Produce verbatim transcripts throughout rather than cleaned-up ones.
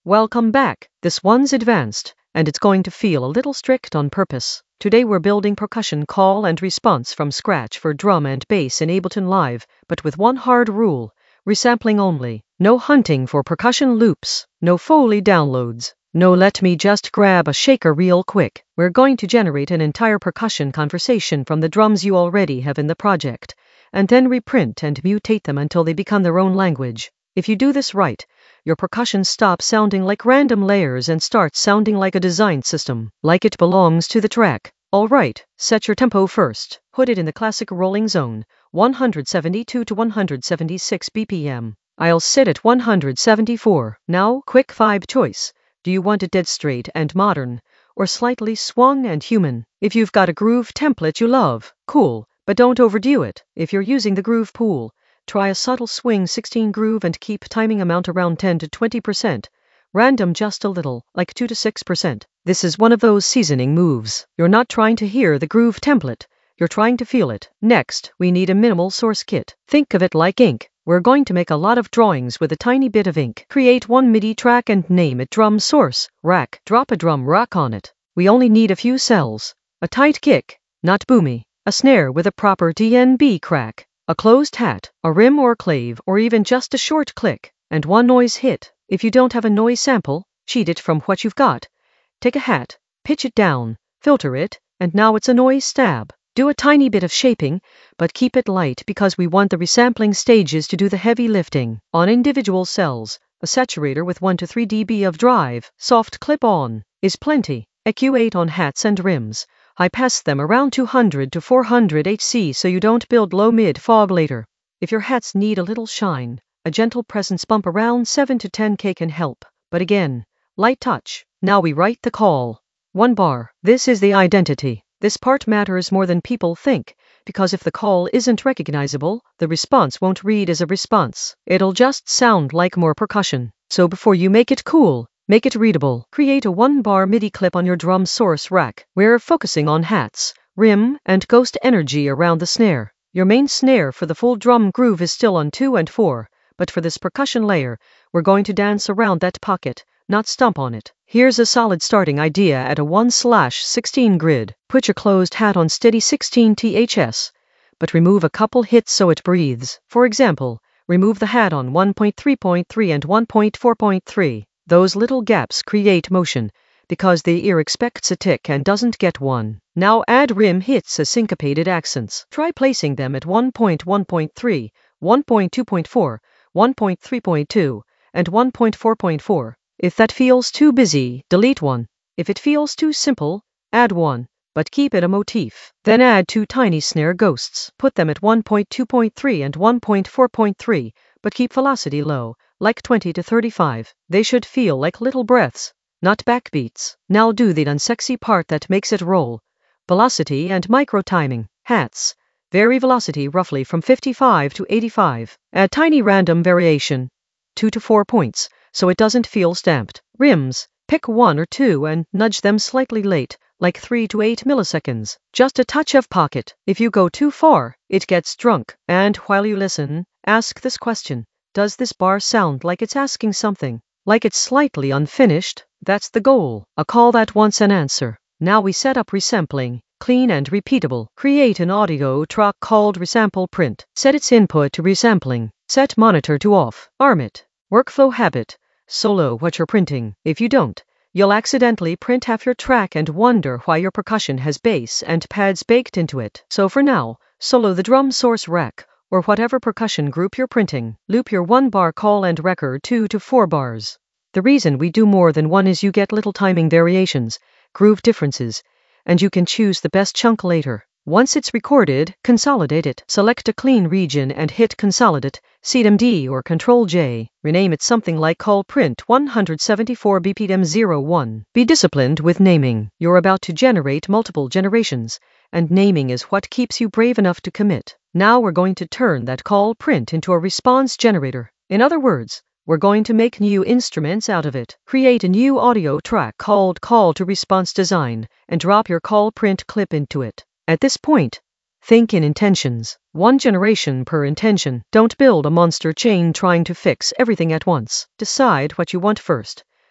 Welcome back. This one's advanced, and it's going to feel a little strict on purpose. Today we're building percussion call and response from scratch for drum and bass in Ableton Live, but with one hard rule: resampling only. No hunting for percussion loops, no Foley downloads, no let me just grab a shaker real quick. We're going to generate an entire percussion conversation from the drums you already have in the project, and then reprint and mutate them until they become their own language. If you do this right, your percussion stops sounding like random layers and starts sounding like a designed system, like it belongs to the track. Alright, set your tempo first. Put it in the classic rolling zone, one seventy-two to one seventy-six B P M. I'll set it one seventy-four. Now, quick vibe choice. Do you want it dead straight and modern, or slightly swung and human? If you've got a groove template you love, cool, but don't overdo it. If you're using the groove pool, try a subtle swing sixteen groove and keep timing amount around ten to twenty percent. Random just a little, like two to six percent. This is one of those seasoning moves. You're not trying to hear the groove template, you're trying to feel it. Next, we need a minimal source kit. Think of it like ink. We're going to make a lot of drawings with a tiny bit of ink. Create one MIDI track and name it drum source rack. Drop a drum rack on it. We only need a few cells. A tight kick, not boomy. A snare with a proper D N B crack. A closed hat, a rim or clave, or even just a short click, and one noise hit. If you don't have a noise sample, cheat it from what you've got. Take a hat, pitch it down, filter it, and now it's a noise stab. Do a tiny bit of shaping, but keep it light because we want the resampling stages to do the heavy lifting. On individual cells, a saturator with one to three decibels of drive, soft clip-on, is plenty. E Q eight on hats and rims. I pass them around two hundred to four hundred hertz so you don't build low-mid fog later. If your hats need a little shine, a gentle presence bump around seven to ten K can help. But again, light touch. Now we write the call. One bar. This is the identity. This part matters more than people think, because if the call isn't recognizable, the response won't read as a response. It'll just sound like more percussion. So before you make it cool, make it readable. Create a one-bar MIDI clip on your drum source rack. We're focusing on hats, rim, and ghost energy around the snare. Your main snare for the full drum groove is still on two and four, but for this percussion layer, we're going to dance around that pocket, not stomp on it. Here's a solid starting idea at a one slash sixteen grid. Put your closed hat on steady sixteen T H S, but remove a couple hits so it breathes. For example, remove the hat on one point three point three and one point four point three. Those little gaps create motion, because the ear expects a tick and doesn't get one. Now add rim hits as syncopated accents. Try placing them at one point one point three, one point two point four, one point three point two, and one point four point four. If that feels too busy, delete one. If it feels too simple, add one, but keep it a motif. Then add two tiny snare ghosts. Put them at one point two point three and one point four point three, but keep velocity low, like twenty to thirty-five. They should feel like little breaths, not backbeats. Now do the unsexy part that makes it roll. Velocity and micro timing. Hats. Vary velocity roughly from fifty-five to eighty-five. Add tiny random variation, two to four points, so it doesn't feel stamped. Rims. Pick one or two and nudge them slightly late, like three to eight milliseconds. Just a touch of pocket. If you go too far, it gets drunk. And while you listen, ask this question. Does this bar sound like it's asking something? Like it's slightly unfinished? That's the goal. A call that wants an answer. Now we set up resampling. Clean and repeatable. Create an audio track called resample print. Set its input to resampling. Set monitor to off. Arm it. Workflow habit. Solo what you're printing. If you don't, you'll accidentally print half your track and wonder why your percussion has bass and pads baked into it. So for now, solo the drum source rack, or whatever percussion group you're printing. Loop your one bar call and record two to four bars. The reason we do more than one is you get little timing variations, groove differences, and you can choose the best chunk later. Once it's recorded, consolidate it. Select a clean region and hit Consolidate, C M D or Control J. Rename it something like Call Print one seventy-four B P M zero one. Be disciplined with naming. You're about to generate multiple generations, and naming is what keeps you brave enough to commit. Now we're going to turn that call print into a response generator. In other words, we're going to make new instruments out of it. Create a new audio track called Call to Response Design, and drop your call print clip into it. At this point, think in intentions. One generation per intention. Don't build a monster chain trying to fix everything at once. Decide what you want first.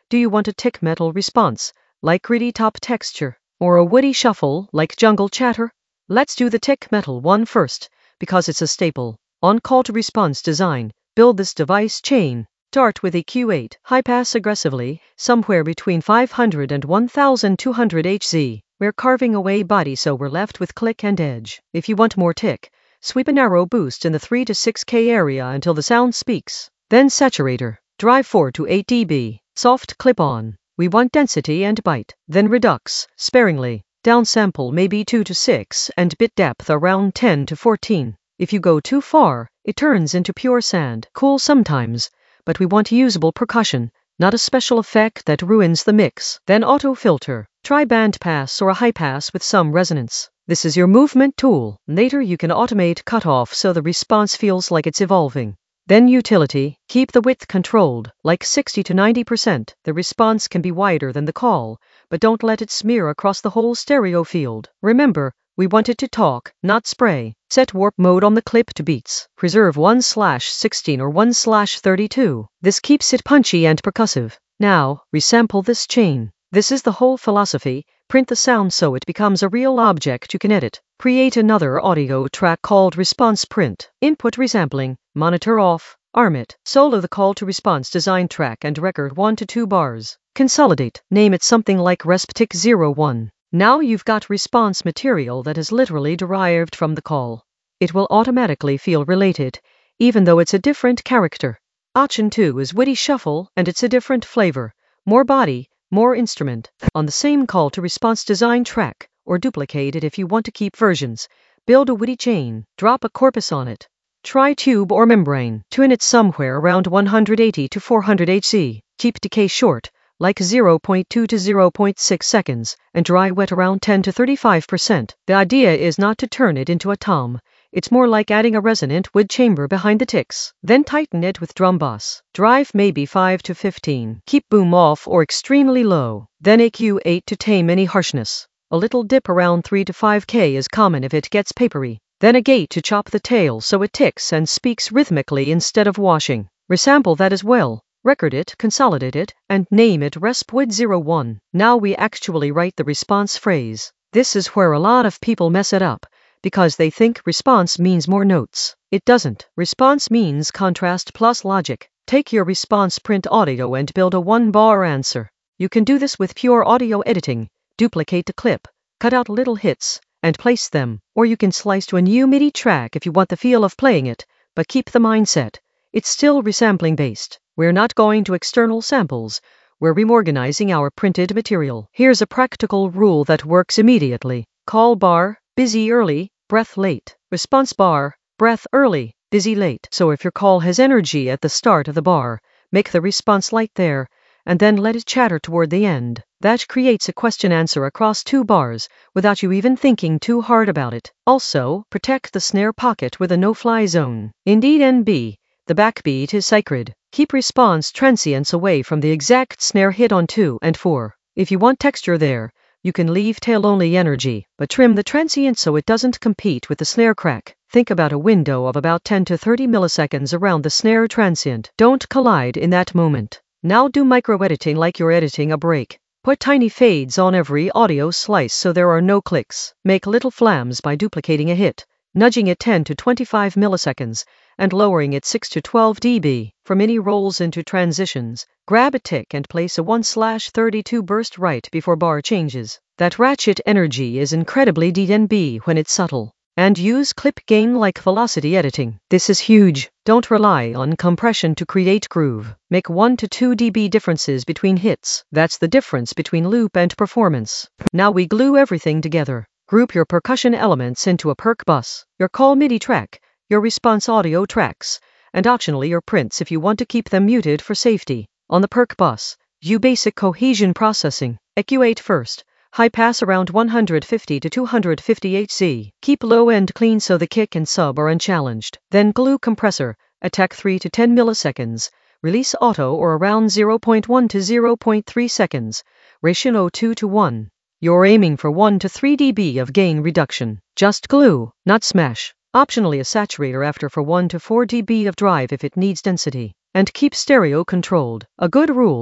Do you want a tick metal response, like gritty top texture, or a woody shuffle, like jungle chatter? Let's do the tick metal one first, because it's a staple. On call to response design, build this device chain. Start with a Q eight, high pass aggressively, somewhere between five hundred and one thousand two hundred hertz. We're carving away body so we're left with click and edge. If you want more tick, sweep a narrow boost in the three to six K area until the sound speaks. Then saturator, drive four to eight decibels, soft clip-on. We want density and bite. Then redux, sparingly. Downsample maybe two to six and bit depth around ten to fourteen. If you go too far, it turns into pure sand. Cool sometimes, but we want usable percussion, not a special effect that ruins the mix. Then auto filter. Try band pass or a high pass with some resonance. This is your movement tool. Later you can automate cutoff so the response feels like it's evolving. Then utility, keep the width controlled, like sixty to ninety percent. The response can be wider than the call, but don't let it smear across the whole stereo field. Remember, we want it to talk, not spray. Set warp mode on the clip to beats. Preserve one slash sixteen or one slash thirty-two. This keeps it punchy and percussive. Now, resample this chain. This is the whole philosophy. Print the sound so it becomes a real object you can edit. Create another audio track called response print. Input resampling, monitor off, arm it. Solo the call to response design track and record one to two bars. Consolidate, name it something like resptic zero one. Now you've got response material that is literally derived from the call. It will automatically feel related, even though it's a different character. Option two is witty shuffle, and it's a different flavor. More body, more instrument. On the same call to response design track, or duplicate it if you want to keep versions. Build a witty chain, drop a corpus on it. Try tube or membrane. Tune it somewhere around one hundred eighty to four hundred hertz. Keep decay short, like zero point two to zero point six seconds, and dry wet around ten to thirty-five percent. The idea is not to turn it into a tom. It's more like adding a resonant wood chamber behind the ticks. Then tighten it with drum bus. Drive maybe five to fifteen. Keep boom off or extremely low. Then a Q eight to tame any harshness. A little dip around three to five K is common if it gets papery. Then a gate to chop the tail so it ticks and speaks rhythmically instead of washing. Resample that as well. Record it, consolidate it, and name it respwid zero one. Now we actually write the response phrase. This is where a lot of people mess it up, because they think response means more notes. It doesn't. Response means contrast plus logic. Take your response print audio and build a one-bar answer. You can do this with pure audio editing. Duplicate the clip, cut out little hits, and place them. Or you can slice to a new MIDI track if you want the feel of playing it, but keep the mindset. It's still resampling based. We're not going to external samples. We're reorganizing our printed material. Here's a practical rule that works immediately. Call bar, busy early, breath late. Response bar, breath early, busy late. So if your call has energy at the start of the bar, make the response light there, and then let it chatter toward the end. That creates a question answer across two bars, without you even thinking too hard about it. Also, protect the snare pocket with a no-fly zone. Indeed N B, the backbeat is sacred. Keep response transients away from the exact snare hit on two and four. If you want texture there, you can leave tail-only energy, but trim the transient so it doesn't compete with the snare crack. Think about a window of about ten to thirty milliseconds around the snare transient. Don't collide in that moment. Now do micro-editing like you're editing a break. Put tiny fades on every audio slice so there are no clicks. Make little flams by duplicating a hit, nudging it ten to twenty-five milliseconds, and lowering it six to twelve decibels. For mini rolls into transitions, grab a tick and place a one slash thirty-two burst right before bar changes. That ratchet energy is incredibly D N B when it's subtle. And use clip gain like velocity editing. This is huge. Don't rely on compression to create groove. Make one to two decibel differences between hits. That's the difference between loop and performance. Now we glue everything together. Group your percussion elements into a perc bus, your call MIDI track, your response audio tracks, and optionally your prints if you want to keep them muted for safety. On the perc bus, view basic cohesion processing. E Q eight first. High pass around one hundred fifty to two hundred fifty hertz. Keep low end clean so the kick and sub are unchallenged. Then glue compressor, attack three to ten milliseconds. Release auto or around zero point one to zero point three seconds. Ratio two to one. You're aiming for one to three decibels of gain reduction. Just glue, not smash. Optionally a saturator after for one to four decibels of drive if it needs density. And keep stereo controlled. A good rule.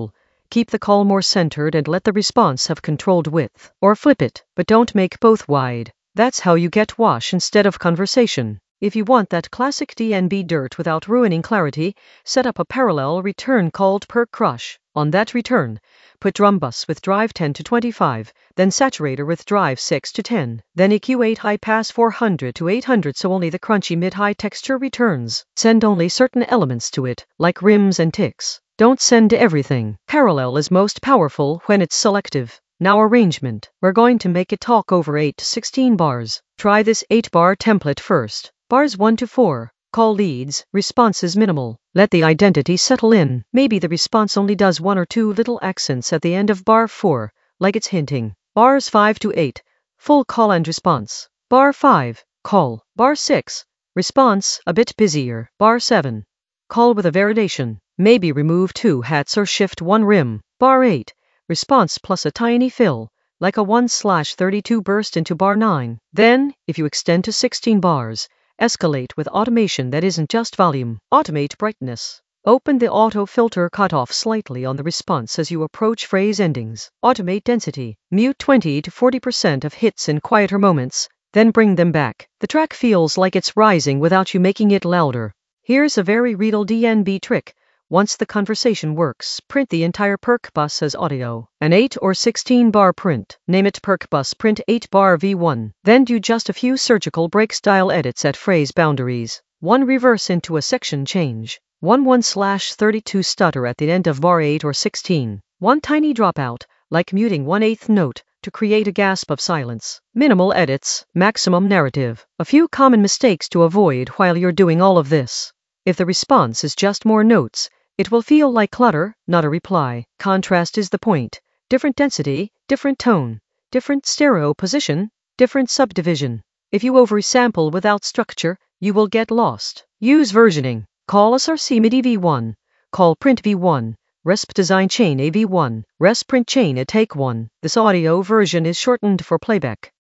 Keep the call more centered and let the response have controlled width. Or flip it, but don't make both wide. That's how you get wash instead of conversation. If you want that classic D N B dirt without ruining clarity, set up a parallel return called perk crush. On that return, put drum bus with drive ten to twenty-five, then saturator with drive six to ten, then E Q eight high pass four hundred to eight hundred so only the crunchy mid-high texture returns. Send only certain elements to it, like rims and ticks. Don't send everything. Parallel is most powerful when it's selective. Now arrangement. We're going to make it talk over eight to sixteen bars. Try this eight bar template first. Bars one to four. Call leads, response is minimal. Let the identity settle in. Maybe the response only does one or two little accents at the end of bar four, like it's hinting. Bars five to eight, full call and response. Bar five, call. Bar six, response, a bit busier. Bar seven, call with a variation. Maybe remove two hats or shift one rim. Bar eight, response plus a tiny fill, like a one slash thirty-two burst into bar nine. Then, if you extend to sixteen bars, escalate with automation that isn't just volume. Automate brightness. Open the auto filter cutoff slightly on the response as you approach phrase endings. Automate density. Mute twenty to forty percent of hits in quieter moments, then bring them back. The track feels like it's rising without you making it louder. Here's a very real D N B trick. Once the conversation works, print the entire perk bus as audio. An eight or sixteen bar print. Name it perk bus print eight bar V one. Then do just a few surgical break style edits at phrase boundaries. One reverse into a section change. One one slash thirty-two stutter at the end of bar eight or sixteen. One tiny dropout, like muting one eighth note, to create a gasp of silence. Minimal edits, maximum narrative. A few common mistakes to avoid while you're doing all of this. If the response is just more notes, it will feel like clutter, not a reply. Contrast is the point. Different density, different tone, different stereo position, different subdivision. If you oversample without structure, you will get lost. Use versioning. Call S R C MIDI V one. Call print V one. Resp design chain A V one. Resp print chain A take one. This audio version is shortened for playback.